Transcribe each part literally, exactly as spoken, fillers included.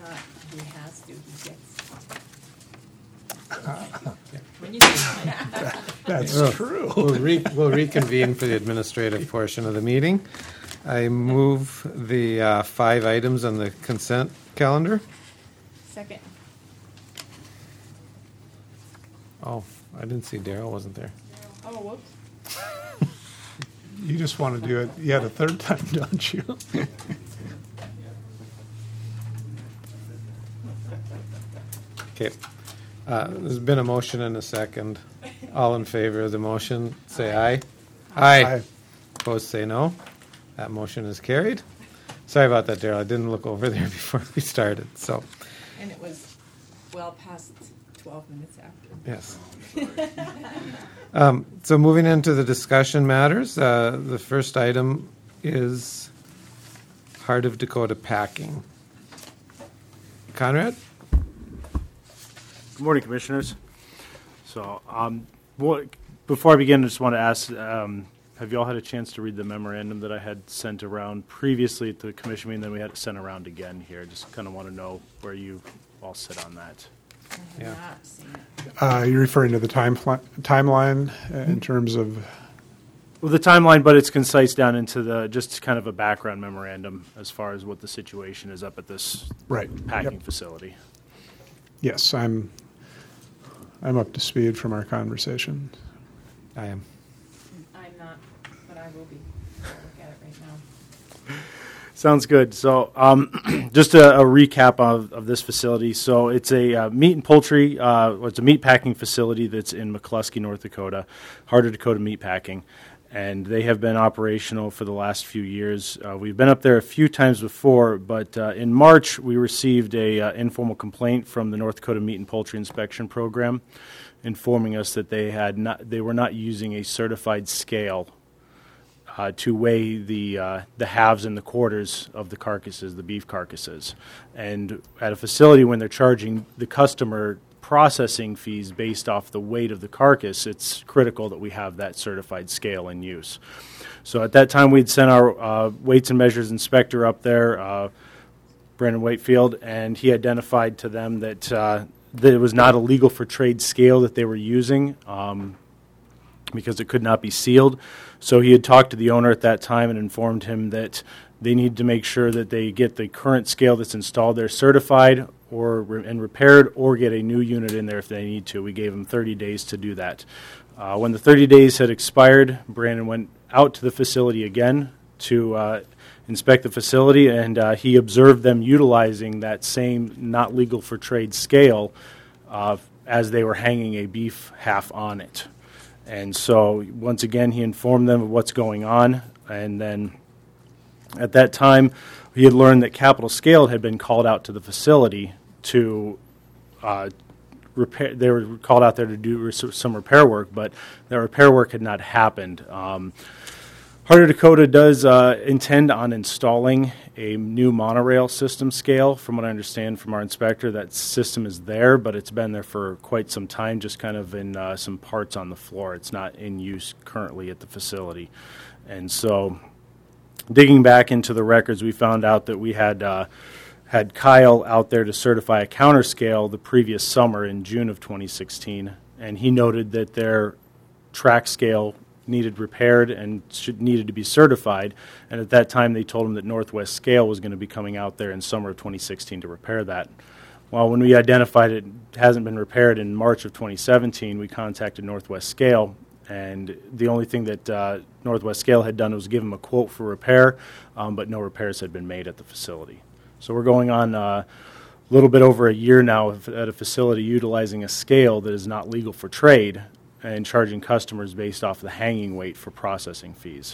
Uh, he has to, he gets. When you say That's Well, true. We'll, re- we'll reconvene for the administrative portion of the meeting. I move the uh, five items on the consent calendar. Second. Oh, I didn't see Daryl wasn't there. Oh, whoops. You just want to do it yet a third time, don't you? Okay. Uh, there's been a motion and a second. All in favor of the motion, say aye. Aye. Aye. Opposed, say no. That motion is carried. Sorry about that, Daryl. I didn't look over there before we started. So, And it was well past twelve minutes after. yes. um, so moving into the discussion matters, uh, the first item is Heart of Dakota Packing. Conrad? Good morning, Commissioners. So, um, what, before I begin, I just want to ask, um, have you all had a chance to read the memorandum that I had sent around previously at the commission meeting, then we had to send around again here? Just kind of want to know where you all sit on that. I have Yeah. not seen it. Uh, you're referring to the time fl- timeline uh, in terms of, Well, the timeline, but it's concise down into the, just kind of a background memorandum as far as what the situation is up at this right. packing Yep. facility. Yes, I'm, I'm up to speed from our conversation. I am. I'm not, but I will be. I'll look at it right now. Sounds good. So, um, just a, a recap of, of this facility. So, it's a uh, meat and poultry. Uh, well, it's a meat packing facility that's in McCluskey, North Dakota, Heart of Dakota Meat Packing, and they have been operational for the last few years. Uh, we've been up there a few times before, but uh, in March we received a uh, informal complaint from the North Dakota Meat and Poultry Inspection Program, informing us that they had not, they were not using a certified scale Uh, to weigh the uh, the halves and the quarters of the carcasses, the beef carcasses. And at a facility, when they're charging the customer processing fees based off the weight of the carcass, it's critical that we have that certified scale in use. So at that time, we'd sent our uh, weights and measures inspector up there, uh, Brandon Wakefield, and he identified to them that, uh, that it was not a legal for trade scale that they were using, um, because it could not be sealed. So he had talked to the owner at that time and informed him that they need to make sure that they get the current scale that's installed there certified or re- and repaired, or get a new unit in there if they need to. We gave them thirty days to do that. Uh, when the thirty days had expired, Brandon went out to the facility again to uh, inspect the facility, and uh, he observed them utilizing that same not legal for trade scale uh, as they were hanging a beef half on it. And so, once again, he informed them of what's going on. And then, at that time, he had learned that Capital Scale had been called out to the facility to uh, repair. They were called out there to do res- some repair work, but that repair work had not happened. Um, Heart of Dakota does uh, intend on installing a new monorail system scale. From what I understand from our inspector, that system is there, but it's been there for quite some time, just kind of in uh, some parts on the floor. It's not in use currently at the facility. And so, digging back into the records, we found out that we had uh, had Kyle out there to certify a counter scale the previous summer in June of twenty sixteen, and he noted that their track scale needed repaired and should, needed to be certified. And at that time, they told him that Northwest Scale was going to be coming out there in summer of twenty sixteen to repair that. Well, when we identified it hasn't been repaired in March of twenty seventeen, we contacted Northwest Scale, and the only thing that uh, Northwest Scale had done was give them a quote for repair, um, but no repairs had been made at the facility. So we're going on uh, a little bit over a year now at a facility utilizing a scale that is not legal for trade, and charging customers based off the hanging weight for processing fees.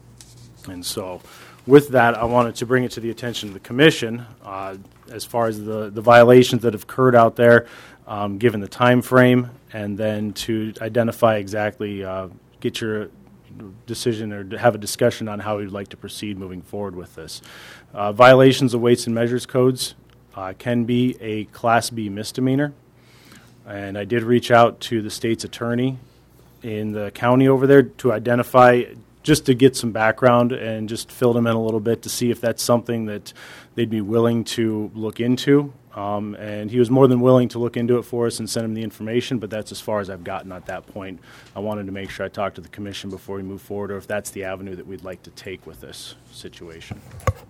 And so with that, I wanted to bring it to the attention of the commission uh, as far as the, the violations that have occurred out there, um, given the time frame, and then to identify exactly, uh, get your decision or to have a discussion on how we'd like to proceed moving forward with this. Uh, violations of weights and measures codes uh, can be a Class B misdemeanor. And I did reach out to the state's attorney in the county over there to identify just to get some background and just fill them in a little bit to see if that's something that they'd be willing to look into. Um, and he was more than willing to look into it for us and send him the information, but that's as far as I've gotten at that point. I wanted to make sure I talked to the commission before we move forward, or if that's the avenue that we'd like to take with this situation.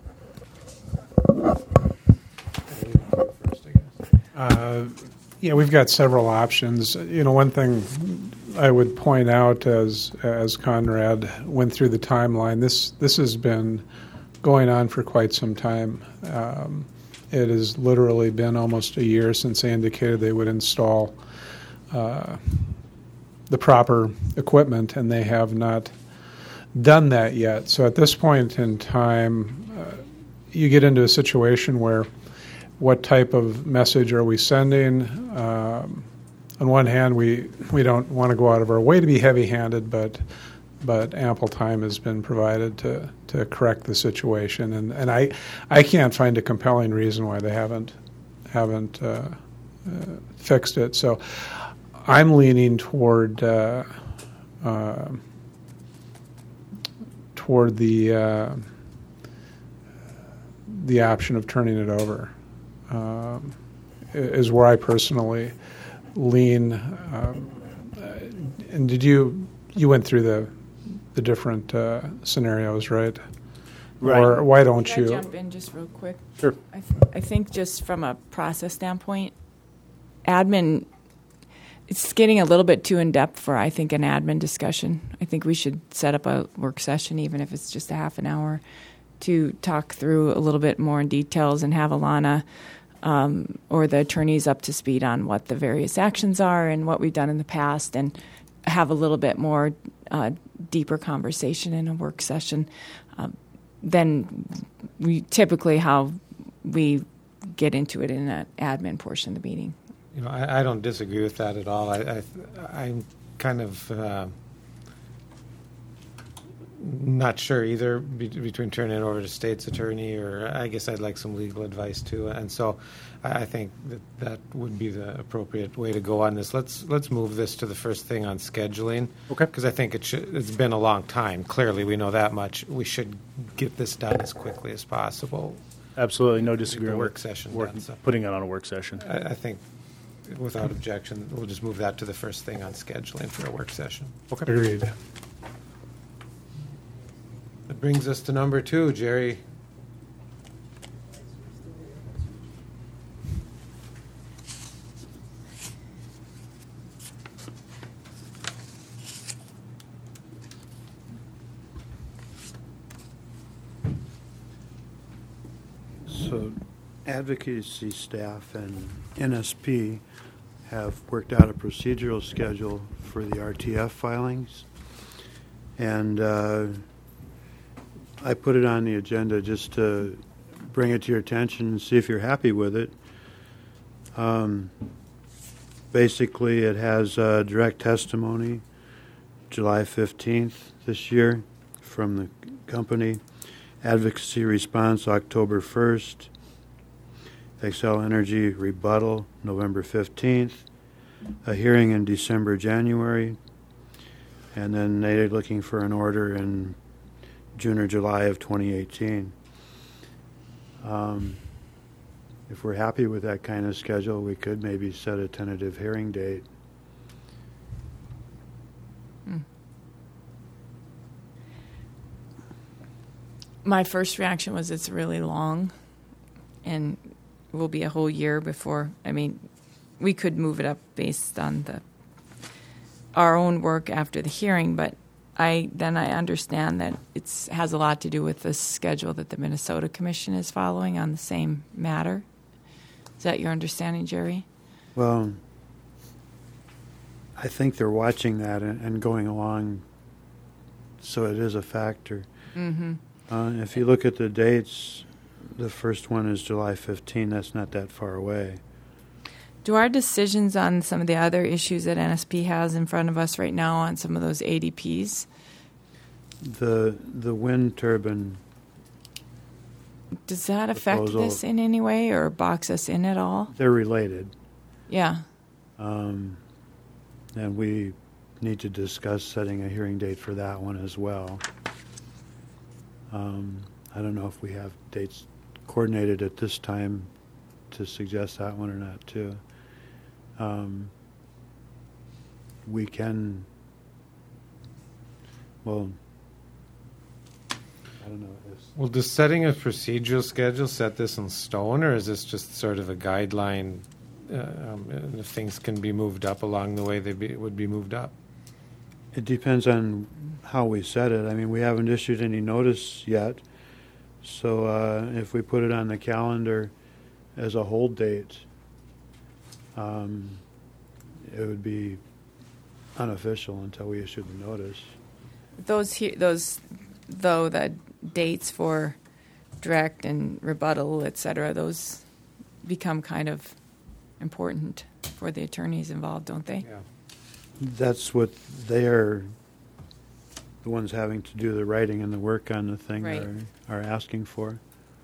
Uh, Yeah, we've got several options. You know, one thing I would point out as as Conrad went through the timeline, this this has been going on for quite some time. Um, it has literally been almost a year since they indicated they would install uh, the proper equipment, and they have not done that yet. So at this point in time, uh, you get into a situation where what type of message are we sending? Um, on one hand, we we don't want to go out of our way to be heavy-handed, but but ample time has been provided to, to correct the situation, and, and I I can't find a compelling reason why they haven't haven't uh, uh, fixed it. So I'm leaning toward uh, uh, toward the uh, the option of turning it over. Um, is where I personally lean. Um, and did you you went through the the different uh, scenarios, right? Right. Or why don't Can I you? jump in just real quick? Sure. I, th- I think just from a process standpoint, admin, it's getting a little bit too in-depth for, I think, an admin discussion. I think we should set up a work session, even if it's just a half an hour, to talk through a little bit more in details and have Alana um, or the attorneys up to speed on what the various actions are and what we've done in the past, and have a little bit more uh, deeper conversation in a work session um, than we typically how we get into it in an admin portion of the meeting. You know, I, I don't disagree with that at all. I, I I'm kind of uh, not sure either be, between turning it over to state's attorney, or I guess I'd like some legal advice too. And so I, I think that that would be the appropriate way to go on this. Let's let's move this to the first thing on scheduling. Okay. Because I think it should. It's been a long time. Clearly, we know that much. We should get this done as quickly as possible. Absolutely, no Get the disagreement. work with session work- done, so. Putting it on a work session. I, I think, without objection, we'll just move that to the first thing on scheduling for a work session. Agreed. That brings us to number two, Jerry. So advocacy staff and N S P have worked out a procedural schedule for the R T F filings. And uh, I put it on the agenda just to bring it to your attention and see if you're happy with it. Um, basically, it has uh, direct testimony July fifteenth this year from the company. Advocacy response October first. Xcel Energy rebuttal November fifteenth. A hearing in December, January. And then they're looking for an order in June or July of twenty eighteen. Um, if we're happy with that kind of schedule, we could maybe set a tentative hearing date. My first reaction was it's really long, and it will be a whole year before. I mean, we could move it up based on the our own work after the hearing, but I then I understand that it has a lot to do with the schedule that the Minnesota Commission is following on the same matter. Is that your understanding, Jerry? Well, I think they're watching that and, and going along, so it is a factor. Mm-hmm. Uh, if you look at the dates, the first one is July fifteenth. That's not that far away. Do our decisions on some of the other issues that N S P has in front of us right now on some of those A D Ps, The the wind turbine, does that affect Proposal. this in any way or box us in at all? they're related. Yeah. Um, and we need to discuss setting a hearing date for that one as well. Um, I don't know if we have dates coordinated at this time to suggest that one or not, too. Um, we can, well, I don't know. If, Well, does setting a procedural schedule set this in stone, or is this just sort of a guideline? Uh, um, and if things can be moved up along the way, they be, would be moved up. it depends on how we set it. I mean, we haven't issued any notice yet, so uh, if we put it on the calendar as a hold date, um, it would be unofficial until we issue the notice. Those he- those though the dates for direct and rebuttal, et cetera, those become kind of important for the attorneys involved, don't they? Yeah. That's what they're, the ones having to do the writing and the work on the thing Right. are, are asking for.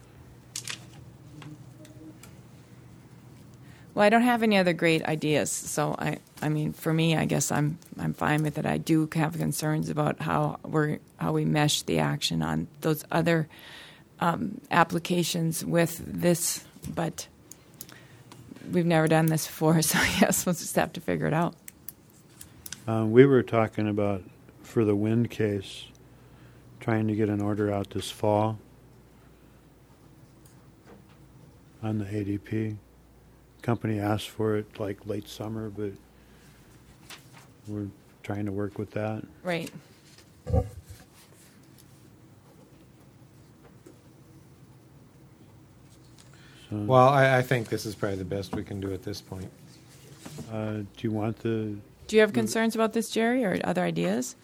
Well, I don't have any other great ideas, so I, I mean, for me, I guess I'm, I'm fine with it. I do have concerns about how we're, how we mesh the action on those other um, applications with this, but we've never done this before, so I guess we'll just have to figure it out. Um, we were talking about, for the wind case, trying to get an order out this fall on the A D P. Company asked for it like late summer, but we're trying to work with that. Right. So, Well, I, I think this is probably the best we can do at this point. uh, do you want the, Do you have concerns about this, Jerry, or other ideas?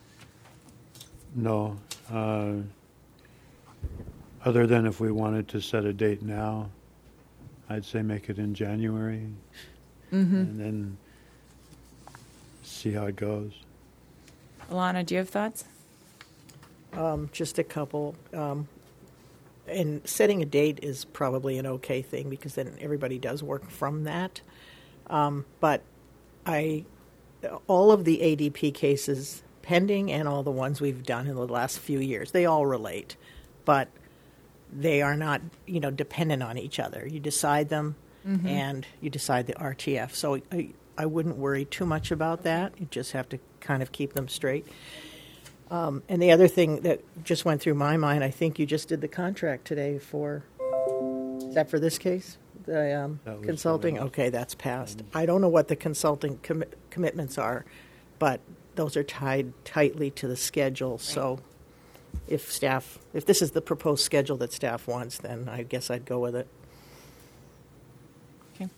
no, uh, other than if we wanted to set a date now, I'd say make it in January Mm-hmm. and then see how it goes. Alana, do you have thoughts? Um, just a couple. Um, and setting a date is probably an okay thing because then everybody does work from that. Um, but I, all of the A D P cases pending and all the ones we've done in the last few years, they all relate, but they are not, you know, dependent on each other. You decide them, Mm-hmm. and you decide the R T F. So I, I wouldn't worry too much about that. You just have to kind of keep them straight. Um, and the other thing that just went through my mind, I think you just did the contract today for, is that for this case? The um, That was consulting? for the- Okay, that's passed. I don't know what the consulting commi- commitments are, but those are tied tightly to the schedule. So if staff, if this is the proposed schedule that staff wants, then I guess I'd go with it. Okay.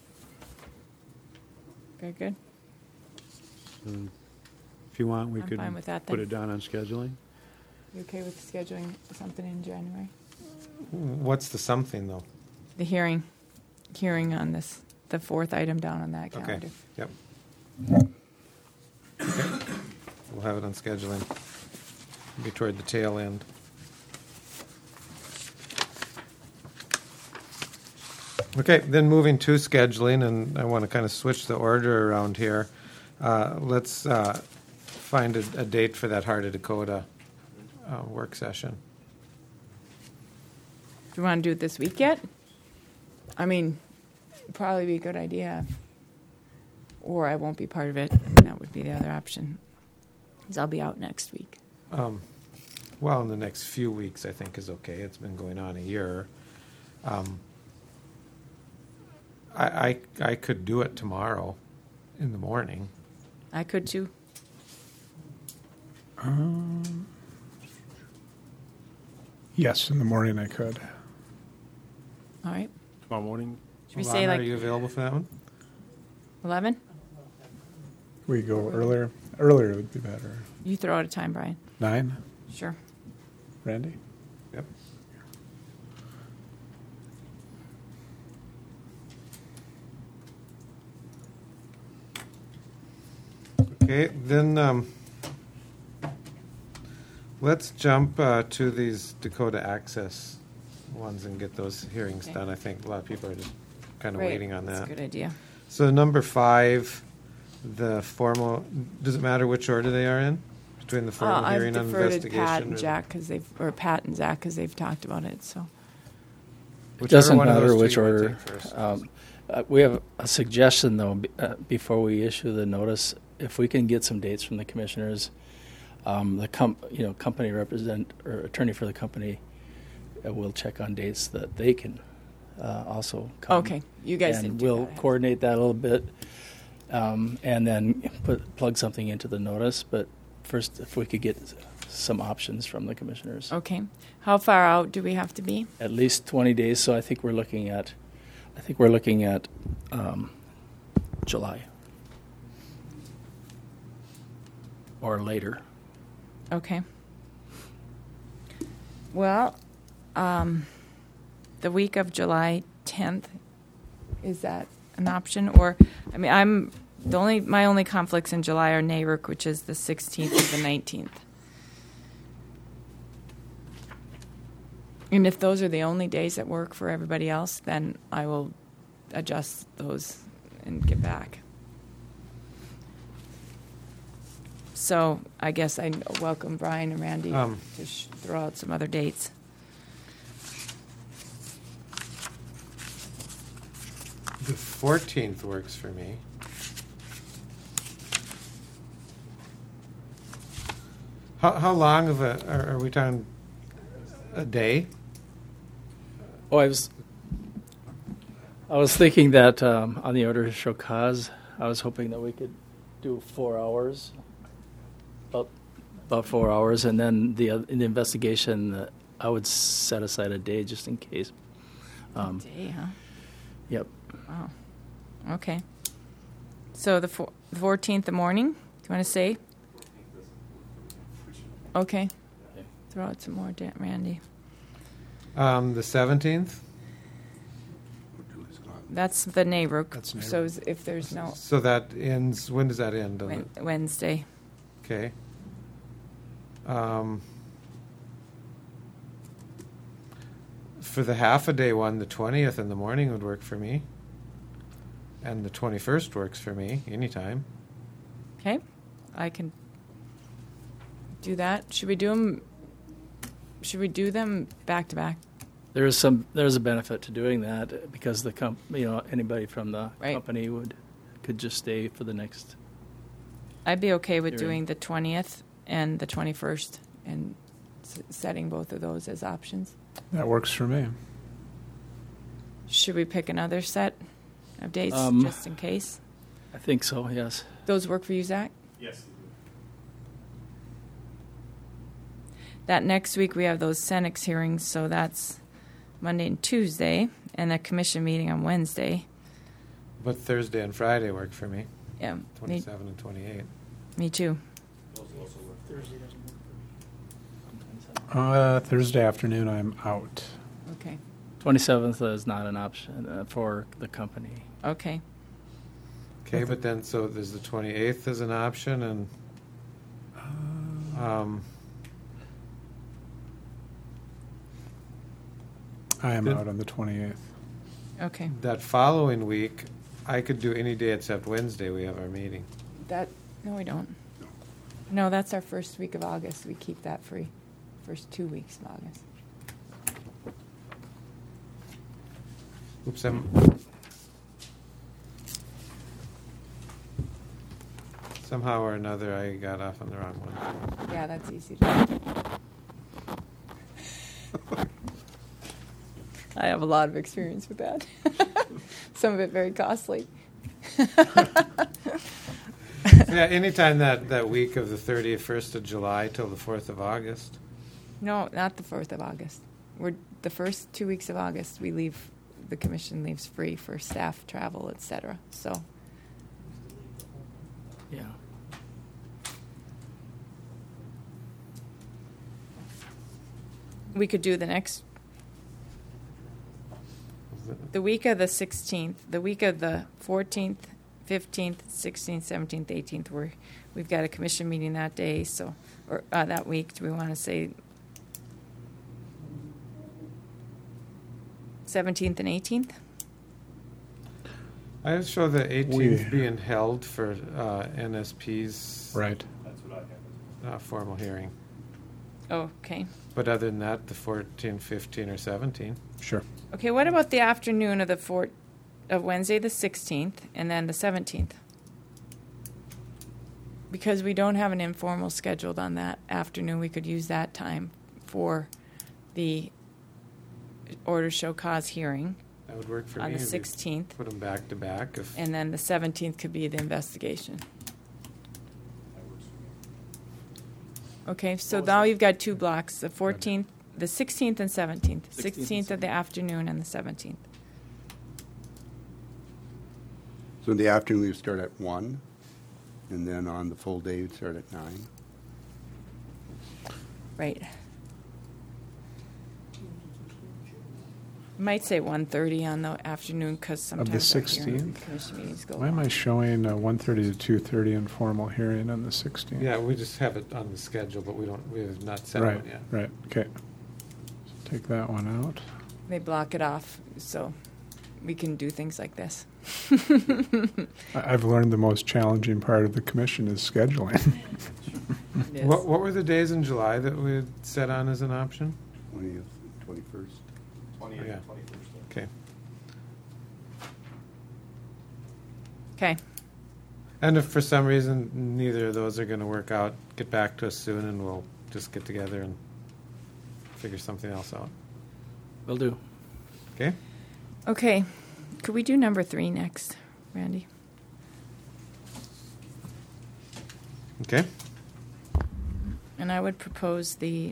Very good. So if you want, we I'm could fine with that, put then. it down on scheduling. You okay with scheduling something in January? What's the something, though? The hearing, hearing on this, the fourth item down on that Okay. calendar. Yep. Okay. We'll have it on scheduling. Be toward the tail end. Okay, then moving to scheduling, and I want to kind of switch the order around here. Uh, let's uh, find a, a date for that Heart of Dakota uh, work session. Do you want to do it this week yet? I mean, it'd probably be a good idea. Or I won't be part of it. That would be the other option. 'Cause I'll be out next week. Um, well, in the next few weeks, I think is okay. It's been going on a year. Um, I, I I could do it tomorrow in the morning. I could too. Um, yes, in the morning I could. All right. Tomorrow morning? Should we Alana, say are like you available for that one? eleven? We go earlier. Earlier would be better. You throw out a time, Brian. Nine, Sure. Randy? Yep. Okay, then um, let's jump uh, to these Dakota Access ones and get those hearings Okay. done. I think a lot of people are just kind of Right. waiting on That's that. a good idea. So number five, the formal, does it matter which order they are in? between the Uh, formal I've hearing on deferred to investigation? Pat or and the- Jack because they've, or Pat and Zach because they've talked about it. So It Whichever doesn't one of matter those two which you wanna order. take first. Um, uh, we have a suggestion, though, b- uh, before we issue the notice. If we can get some dates from the commissioners, um, the com- you know company represent or attorney for the company uh, will check on dates that they can uh, also come. okay, you guys and didn't do we'll that. coordinate that a little bit, um, and then put plug something into the notice. But first, if we could get some options from the commissioners, Okay, how far out do we have to be? at least twenty days. So I think we're looking at, I think we're looking at um, July or later. Okay. Well, um, the week of July tenth, is that an option? Or, I mean, I'm, the only, my only conflicts in July are N A R U C, which is the sixteenth and the nineteenth. And if those are the only days that work for everybody else, then I will adjust those and get back. So I guess I welcome Brian and Randy Um, to sh- throw out some other dates. The fourteenth works for me. How, how long of a, are, are we talking a day? Oh, I was, I was thinking that um, on the order to show cause, I was hoping that we could do four hours, about about four hours, and then the oth- in the investigation, uh, I would set aside a day just in case. Um, Day, huh? yep. Wow. Okay. So the four, the fourteenth, the morning. Do you want to say? Okay. Throw out some more, Dan- Randy. Um, the seventeenth? That's the N A R U C. That's N A R U C. So is- if there's no So that ends, when does that end? Does Wed- it? Wednesday. Okay. Um, for the half a day one, the twentieth in the morning would work for me. And the twenty-first works for me, anytime. Okay, I can do that. Should we do them? Should we do them back to back? There is some. There's a benefit to doing that because the comp, you know, anybody from the Right. company would could just stay for the next. I'd be okay with Hearing. doing the twentieth and the twenty-first and s- setting both of those as options. That works for me. Should we pick another set of dates Um, just in case? I think so. Yes. Those work for you, Zach? Yes. That next week we have those Senex hearings, so that's Monday and Tuesday, and a commission meeting on Wednesday. But Thursday and Friday work for me, Yeah, me, twenty-seven and twenty-eight. me too. Uh, Thursday afternoon, I'm out. Okay, twenty-seventh is not an option uh, for the company. okay. Okay, but then, so there's the twenty-eighth as an option, and um, I am Good. out on the twenty-eighth. Okay, that following week, I could do any day except Wednesday. We have our meeting. that, no, we don't. No, that's our first week of August. We keep that free. First two weeks of August. Oops, I'm. Somehow or another, I got off on the wrong one. Yeah, that's easy to do. I have a lot of experience with that. Some of it very costly. Yeah, anytime that, that week of the thirtieth, first of July till the fourth of August. No, not the fourth of August. We're the first two weeks of August. We leave. The commission leaves free for staff travel, et cetera. So Yeah. we could do the next, the week of the sixteenth, the week of the fourteenth, fifteenth, sixteenth, seventeenth, eighteenth. We're we've got a commission meeting that day. So or uh, that week. Do we want to say seventeenth and eighteenth? I show the eighteenth We- being held for uh, N S P's Right. uh, formal hearing. Oh, okay. But other than that, the fourteen, fifteen, or seventeen. Sure. Okay, what about the afternoon of the four, of Wednesday the sixteenth and then the seventeenth? Because we don't have an informal scheduled on that afternoon, we could use that time for the order show cause hearing That would work for on me. the We'd sixteenth, Put them back to back. If and then the seventeenth could be the investigation. Okay, so now you've got two blocks, the fourteenth, the sixteenth and seventeenth. sixteenth and sixteenth of the afternoon and the seventeenth. So in the afternoon, we start at one, and then on the full day, we start at nine. Right. Might say one thirty on the afternoon because sometimes our hearing sixteenth? commission meetings go Why am I long. showing a one thirty to two thirty informal hearing on the sixteenth? yeah, we just have it on the schedule, but we don't. We have not set Right, one yet. right, okay. Take that one out. They block it off so we can do things like this. I- I've learned the most challenging part of the commission is scheduling. Yes. What What were the days in July that we had set on as an option? twentieth, twenty-first. twentieth, yeah. Okay. Okay. And if for some reason neither of those are going to work out, get back to us soon, and we'll just get together and figure something else out. Will do. Okay. Okay. Could we do number three next, Randy? Okay. And I would propose the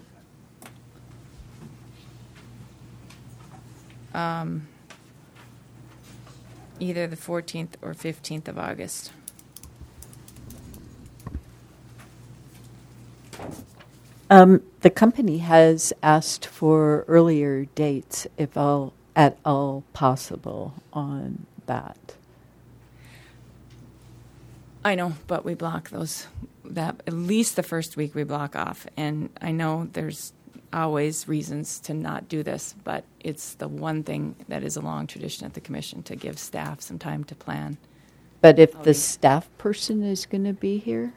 um, either the fourteenth or fifteenth of August. Um, the company has asked for earlier dates, if all at all possible, on that. I know, but we block those. That at least the first week we block off, and I know there's always reasons to not do this, but it's the one thing that is a long tradition at the commission to give staff some time to plan. But if I'll the be- staff person is going to be here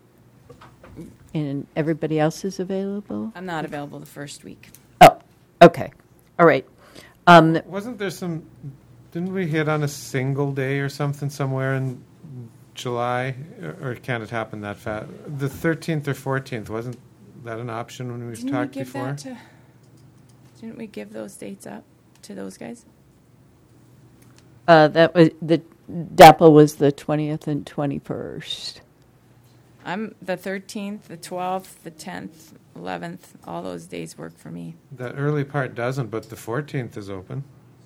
and everybody else is available? I'm not available the first week. Oh, okay. All right. Um, Wasn't there some? Didn't we hit on a single day or something somewhere in July, or, or can't it happen that fast? The thirteenth or fourteenth, wasn't that an option when we've Didn't talked we give before? that to? Didn't we give those dates up to those guys? uh, that was the D A P L was the twentieth and twenty-first. I'm the thirteenth, the twelfth, the tenth, eleventh. All those days work for me. That early part doesn't, but the fourteenth is open.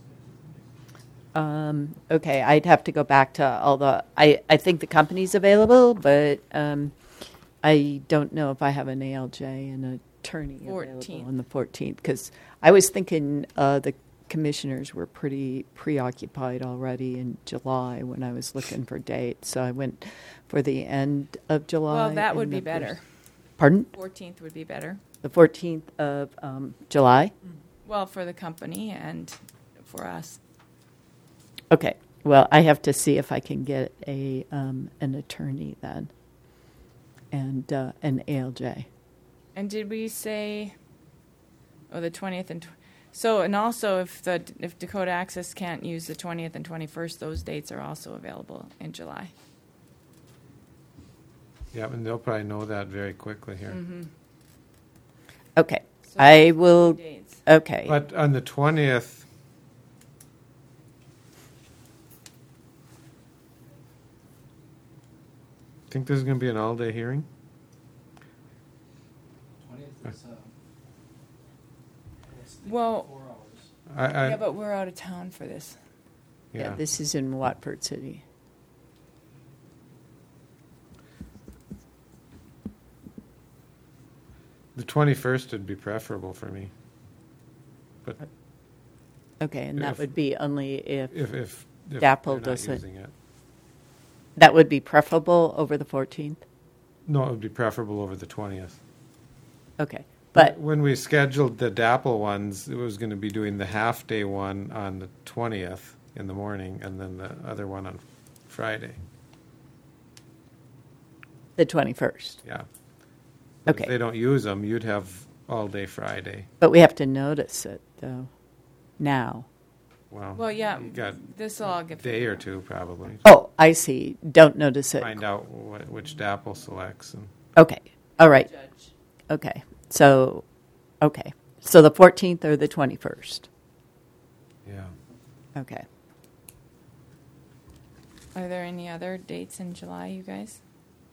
Um, okay, I'd have to go back to all the. I, I think the company's available, but um, I don't know if I have an A L J and an attorney available fourteenth. on the fourteenth, because I was thinking uh, the commissioners were pretty preoccupied already in July when I was looking for dates, so I went for the end of July. Well, that would and be the better. first- Pardon? fourteenth would be better. The fourteenth of um, July? Well, for the company and for us. Okay. Well, I have to see if I can get a um, an attorney then, and uh, an A L J. And did we say, oh, the twentieth and, tw- so, and also if the, if Dakota Access can't use the twentieth and twenty-first, those dates are also available in July. Yeah, and they'll probably know that very quickly here. Mm-hmm. Okay. So I those will. two dates. Okay. But on the twentieth, think this is going to be an all-day hearing? Well, I, I, yeah, but we're out of town for this. yeah. yeah. This is in Watford City. The twenty-first would be preferable for me. But Okay, and that If- would be only if, if if, if D A P L they're not doesn't- using it, that would be preferable over the fourteenth. no, it would be preferable over the twentieth. Okay, but when we scheduled the D A P L ones, it was going to be doing the half-day one on the twentieth in the morning, and then the other one on Friday. the twenty-first. Yeah. If Okay. they don't use them, you'd have all day Friday. But we have to notice it, though, now. Well, Well, yeah, you got this will all a get day or two probably. Oh, I see. Don't notice it. Find out what, which D A P P L selects. And Okay. All right. Okay. So, okay. So the fourteenth or the twenty-first? yeah. Okay. Are there any other dates in July, you guys?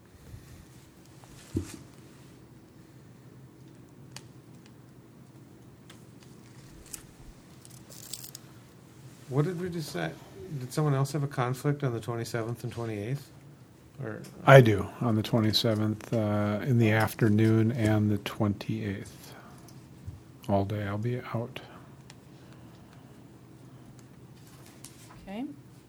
What did we decide? Did someone else have a conflict on the twenty-seventh and twenty-eighth? Or I do on the twenty-seventh uh, in the afternoon and the twenty-eighth. All day I'll be out. Okay.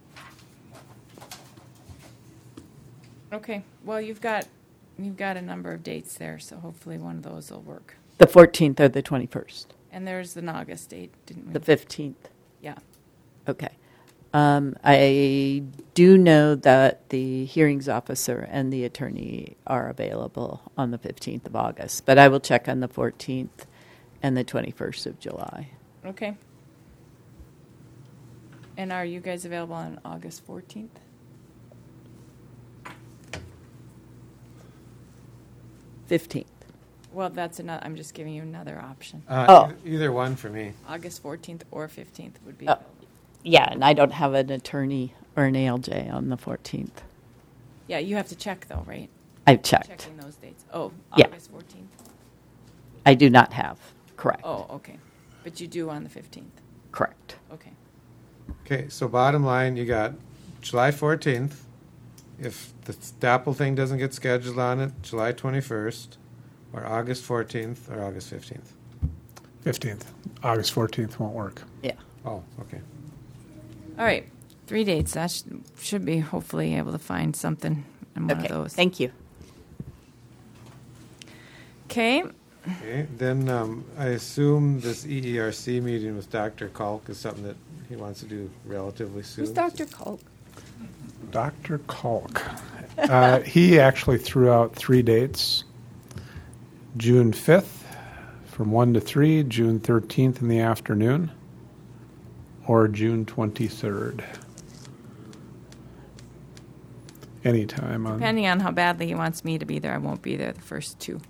Okay, well, you've got, you've got a number of dates there, so hopefully one of those will work. The fourteenth or the twenty-first? And there's an August date, didn't we? The fifteenth? Yeah. Okay. Um, I do know that the hearings officer and the attorney are available on the fifteenth of August, but I will check on the fourteenth and the twenty-first of July. Okay. And are you guys available on August fourteenth? fifteenth. Well, that's another, I'm just giving you another option. uh, Oh. e- either one for me. August fourteenth or fifteenth would be Oh. available. Yeah, and I don't have an attorney or an A L J on the fourteenth. Yeah, you have to check though, right? I've checked. Checking those dates. Oh, Yeah. August fourteenth. I do not have. Correct. Oh, okay. But you do on the fifteenth. Correct. Okay. Okay, so bottom line, you got July fourteenth. If the D A P P L thing doesn't get scheduled on it, July twenty-first, or August fourteenth, or August fifteenth. fifteenth. August fourteenth won't work. Yeah. Oh, okay. All right. Three dates. That sh- should be hopefully able to find something in one Okay. of those. Thank you. Okay. Okay, then um, I assume this E E R C meeting with Doctor Kalk is something that he wants to do relatively soon. Who's Doctor Culp? Doctor Kalk. Uh, he actually threw out three dates. June fifth from one to three, June thirteenth in the afternoon, or June twenty-third. Anytime on. Depending on how badly he wants me to be there, I won't be there the first two.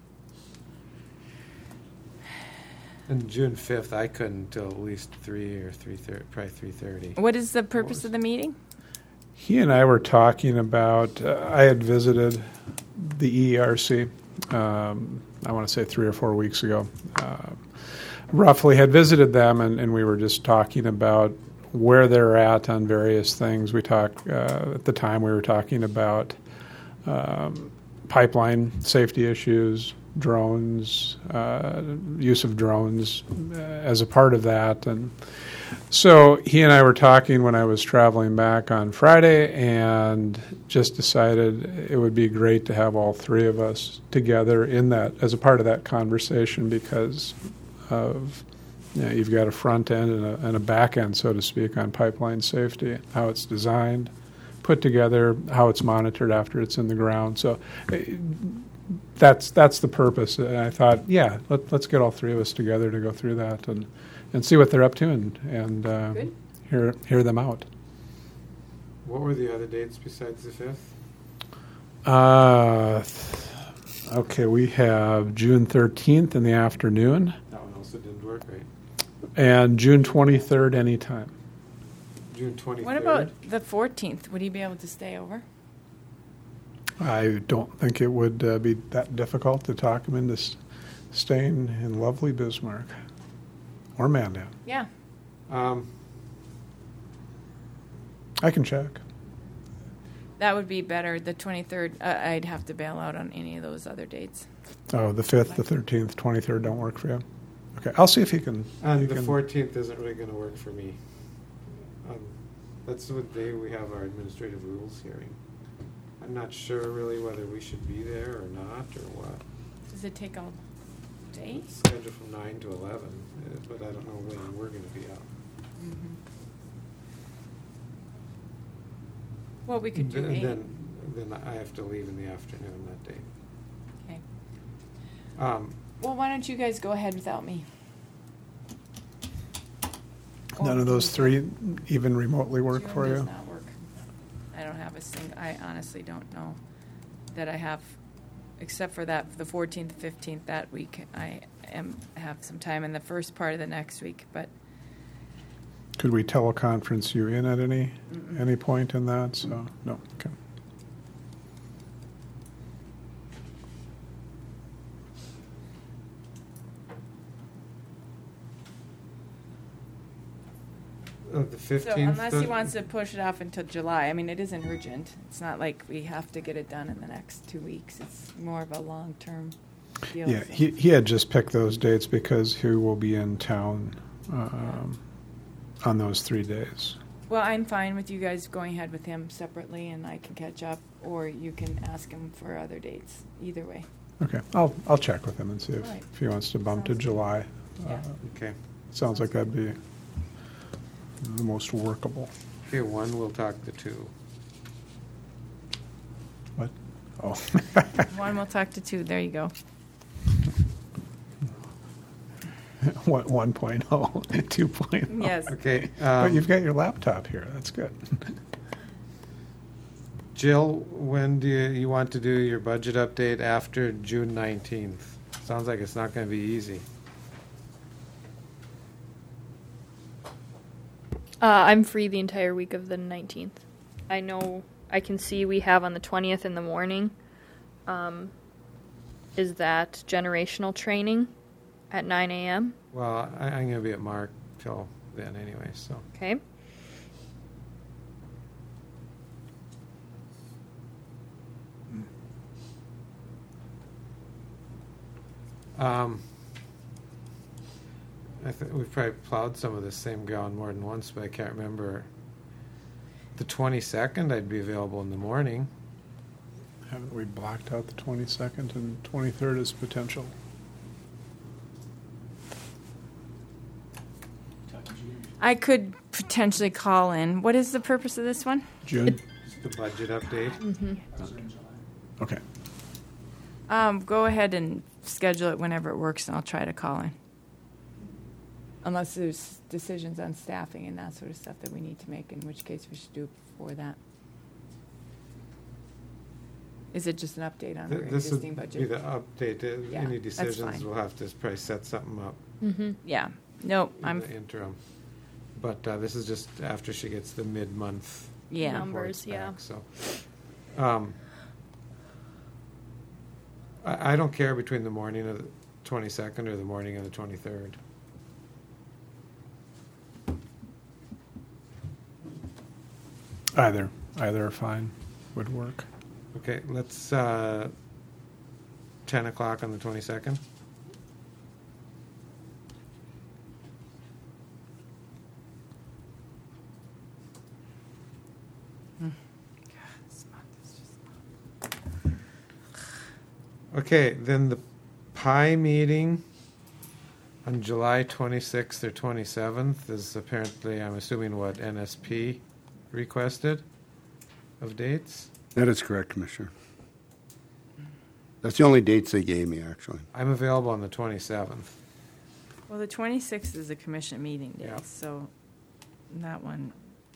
And June fifth, I couldn't till at least three or three thirty, probably three thirty. What is the purpose of the meeting? He and I were talking about, uh, I had visited the E E R C, um, I want to say three or four weeks ago. Uh, roughly had visited them, and, and we were just talking about where they're at on various things. We talked, uh, at the time we were talking about um, pipeline safety issues, drones, uh, use of drones uh, as a part of that. And so he and I were talking when I was traveling back on Friday, and just decided it would be great to have all three of us together in that as a part of that conversation, because of, you know, you've got a front end and a, and a back end, so to speak, on pipeline safety, how it's designed, put together, how it's monitored after it's in the ground. So eh, that's that's the purpose. And I thought, yeah, let, let's get all three of us together to go through that and, and see what they're up to, and and uh, Good. hear hear them out. What were the other dates besides the fifth? Uh, okay, we have June thirteenth in the afternoon, That one also didn't work, right? and June twenty-third anytime. June twenty-third. What about the fourteenth? Would he be able to stay over? I don't think it would uh, be that difficult to talk him into s- staying in lovely Bismarck or Mandan. Yeah. Um, I can check. That would be better. The twenty-third, uh, I'd have to bail out on any of those other dates. Oh, the fifth, the thirteenth, twenty-third don't work for you? Okay, I'll see if he can. and he the can- fourteenth isn't really going to work for me. Um, that's the day we have our administrative rules hearing. I'm not sure really whether we should be there or not, or what. Does it take all day? It's scheduled from nine to eleven, uh, but I don't know when we're going to be out. Well, we could do And eight. then, then I have to leave in the afternoon that day. Okay. Um, Well, why don't you guys go ahead without me? None of those three even remotely work June for does you? not work. I don't have a sing, I honestly don't know that I have, except for that, the fourteenth, fifteenth, that week, I am, have some time in the first part of the next week, but Could we teleconference you in at any, Mm-mm. any point in that? So, no, okay. uh, the so fifteenth. unless he wants to push it off until July, I mean, it isn't urgent. It's not like we have to get it done in the next two weeks. It's more of a long-term deal. Yeah, so- he, he had just picked those dates because he will be in town um, on those three days. Well, I'm fine with you guys going ahead with him separately, and I can catch up, or you can ask him for other dates. Either way. Okay, I'll, I'll check with him and see if, All right. if he wants to bump to Sounds good. July. Yeah. Uh, Okay. Sounds like that'd be the most workable. Okay, one, we'll talk to two. What? Oh. One, we'll talk to two. There you go. One, one point oh, two point oh. Yes. Okay. But Um, you've got your laptop here. That's good. Jill, when do you, you want to do your budget update after June nineteenth? Sounds like it's not going to be easy. Uh, I'm free the entire week of the nineteenth. I know I can see we have on the twentieth in the morning. Um, is that generational training at nine a.m.? Well, I, I'm going to be at Mark till then anyway, so. Okay. Um, I think we've probably plowed some of this same ground more than once, but I can't remember. The twenty-second, I'd be available in the morning. Haven't we blocked out the twenty-second and twenty-third as potential? I could potentially call in. What is the purpose of this one? June? Just the budget update. Mm-hmm. Okay. Um, go ahead and schedule it whenever it works, and I'll try to call in. Unless there's decisions on staffing and that sort of stuff that we need to make, in which case we should do it before that. Is it just an update on our Th- This would existing be budget? the update. Uh, Yeah, Any that's decisions, fine. we'll have to probably set something up Mm-hmm. Yeah. No, in I'm, the interim. But uh, this is just after she gets the mid-month yeah. Numbers, reports yeah. back, so. Um, I, I don't care between the morning of the twenty-second or the morning of the twenty-third. Either, either are fine, would work. Okay, let's, uh, ten o'clock on the twenty-second. This month is just- Okay, then the P I meeting on July twenty-sixth or twenty-seventh is apparently, I'm assuming, what N S P requested of dates. That is correct, Commissioner. That's the only dates they gave me, actually. I'm available on the twenty-seventh. Well, the twenty-sixth is a commission meeting day, Yeah. so that one.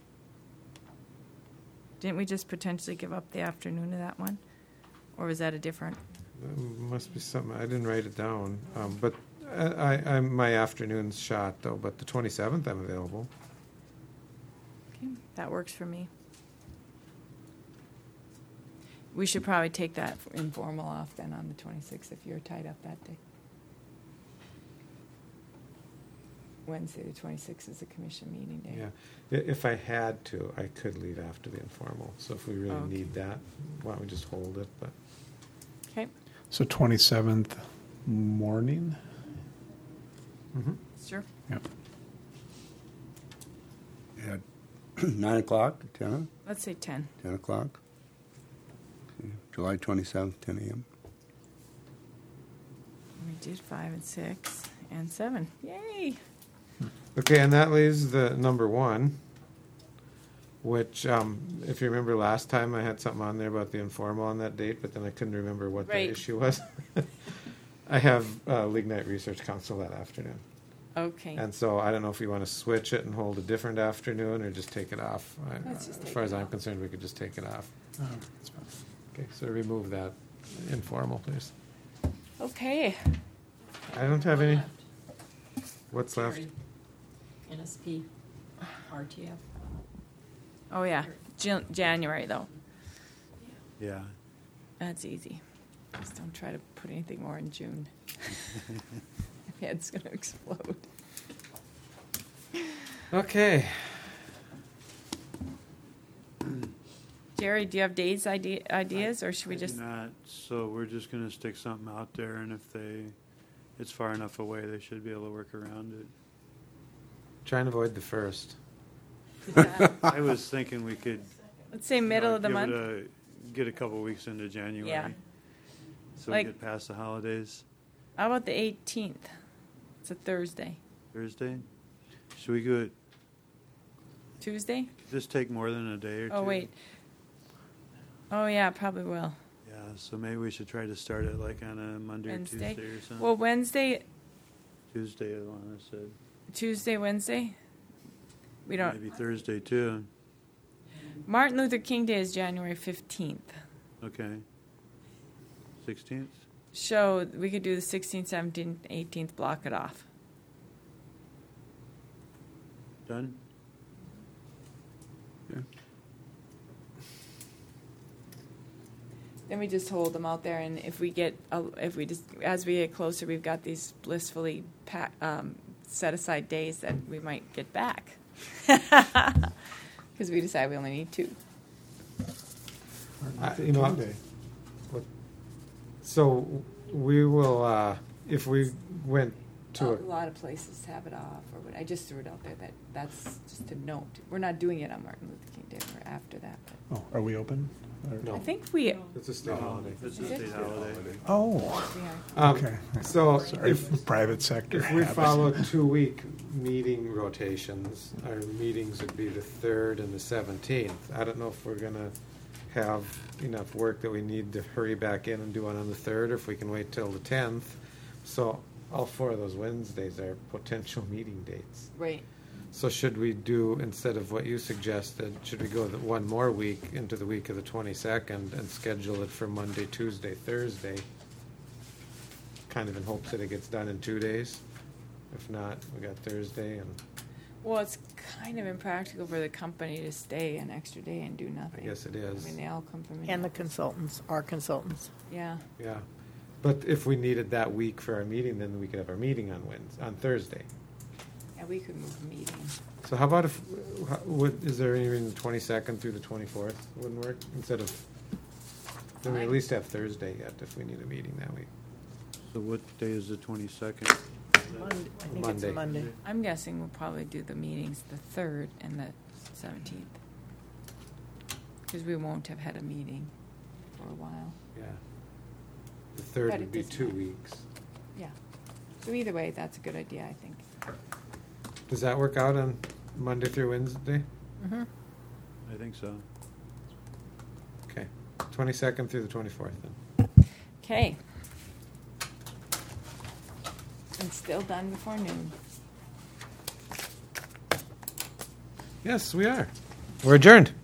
Didn't we just potentially give up the afternoon of that one? Or was that a different? Must be something, I didn't write it down, um, but I, I, I'm, my afternoon's shot though, but the twenty-seventh I'm available. Okay, that works for me. We should probably take that informal off then on the twenty-sixth if you're tied up that day. Wednesday, the twenty-sixth is a commission meeting day. Yeah, I- if I had to, I could leave after the informal, so if we really Okay. need that, why don't we just hold it, but. Okay, So twenty-seventh morning? Mhm. sure. Yep. At nine o'clock, ten, Let's say ten. ten o'clock. Okay, July twenty-seventh, ten a.m. We did five and six and seven. Yay! Okay, and that leaves the number one, which, um, if you remember last time, I had something on there about the informal on that date, but then I couldn't remember what Right. the issue was. I have uh, Lignite Research Council that afternoon. Okay. And so I don't know if we want to switch it and hold a different afternoon or just take it off. I, Let's just as take far it as I'm off. concerned, we could just take it off. Oh, that's fine. Okay, so remove that informal, please. Okay. I don't have any. What's left? N S P, R T F. Oh, yeah. Jan- January, though. Yeah. That's easy. Just don't try to put anything more in June. My head's going to explode. Okay. Jerry, do you have days idea- ideas, or should we I just? do not, so we're just going to stick something out there, and if they, it's far enough away, they should be able to work around it. Try and avoid the first. I was thinking we could. Let's say you middle know, of the give month. it a- Get a couple weeks into January. Yeah. So Like- we get past the holidays. How about the eighteenth? It's a Thursday. Thursday? Should we go, it- Tuesday? just take more than a day or two? Oh, wait. Oh, yeah, it probably will. Yeah, so maybe we should try to start it like on a Monday or Wednesday? Tuesday or something. Well, Wednesday, Tuesday, Alana said. Tuesday, Wednesday? We don't. Maybe Thursday too. Martin Luther King Day is January fifteenth. Okay. Sixteenth? So we could do the sixteenth, seventeenth, eighteenth, block it off. Done? Then we just hold them out there, and if we get, uh, if we just, as we get closer, we've got these blissfully pack, um, set aside days that we might get back. Because we decide we only need two. Uh, you know, what, so we will, uh, if we went to a a, lot of places have it off, or what, I just threw it out there that that's just a note. We're not doing it on Martin Luther King Day, we're after that. But Oh, are we open? Or- No. I think we, it's a state holiday. It's a Is it? state holiday. Oh, we are. Um, okay. So Sorry, if, private sector. if we habits. follow two-week meeting rotations, our meetings would be the third and the seventeenth. I don't know if we're gonna have enough work that we need to hurry back in and do one on the third, or if we can wait till the tenth. So all four of those Wednesdays are potential meeting dates. Right. So should we do, instead of what you suggested, should we go the one more week into the week of the twenty-second and schedule it for Monday, Tuesday, Thursday? Kind of in hopes that it gets done in two days. If not, we got Thursday and Well, it's kind of impractical for the company to stay an extra day and do I nothing. guess it I is. mean, they all come from. And the consultants, our consultants. Yeah. Yeah. But if we needed that week for our meeting, then we could have our meeting on Wednesday, on Thursday. Yeah, we could move a meeting. So how about if, how- would, is there any reason the twenty-second through the twenty-fourth wouldn't work? Instead of, then we at least have Thursday yet if we need a meeting that week. So what day is the twenty-second? Monday, I think it's Monday. a Monday. I'm guessing we'll probably do the meetings the third and the seventeenth. Because we won't have had a meeting for a while. Yeah. The third But would it be doesn't two matter. weeks. Yeah. So either way, that's a good idea, I think. Does that work out on Monday through Wednesday? Mm-hmm. I think so. Okay. Twenty-second through the twenty-fourth then. Okay. And still done before noon. Yes, we are. We're adjourned.